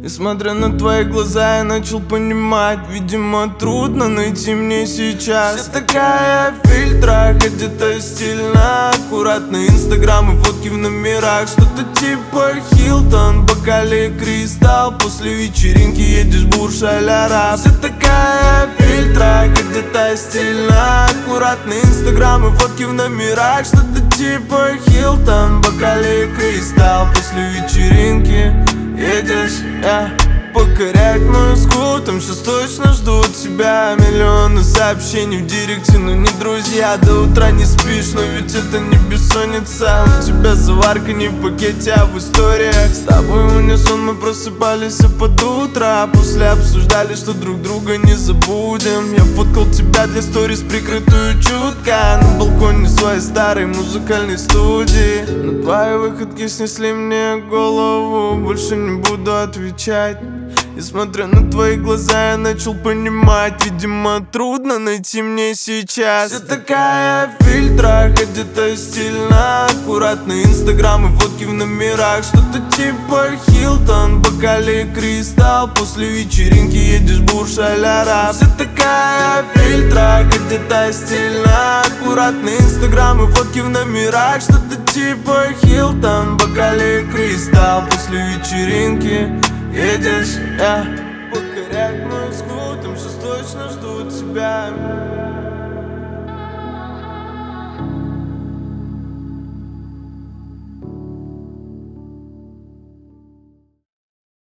И смотря на твои глаза, я начал понимать, видимо, трудно найти мне сейчас. Вся такая в фильтрах, одета стильно, аккуратно. Инстаграм и фотки в номерах, что-то типа Хилтон, бокале Кристалл. После вечеринки едешь в Бурж-Аль-Араб. Вся такая в фильтрах, одета стильно, аккуратно. Инстаграм и фотки в номерах, что-то типа Хилтон, бокале Кристалл. После вечеринки едешь, покорять мою скул. Там сейчас точно ждут тебя миллионы сообщений в директе. Но не друзья, до утра не спишь, но ведь это не бессонница. У тебя заварка не в пакете, а в историях. С тобой в унисон мы просыпались под утро, а после обсуждали, что друг друга не забудем. Я фоткал тебя для сторис, прикрытую чутко, на балконе своей старой музыкальной студии. Но твои выходки снесли мне голову, больше не буду отвечать. И смотря на твои глаза, я начал понимать, видимо, трудно найти мне сейчас. Вся такая в фильтрах, одета стильно, аккуратно. Инстаграм и фотки в номерах, что-то типа Хилтон, бокале Кристалл. После вечеринки едешь в Бурж-Аль-Араб. Вся такая в фильтрах, одета стильно, аккуратно. Инстаграм и фотки в номерах, что-то типа Хилтон, бокале Кристалл. После вечеринки едешь, покорять мою скул. Там сейчас точно ждут тебя.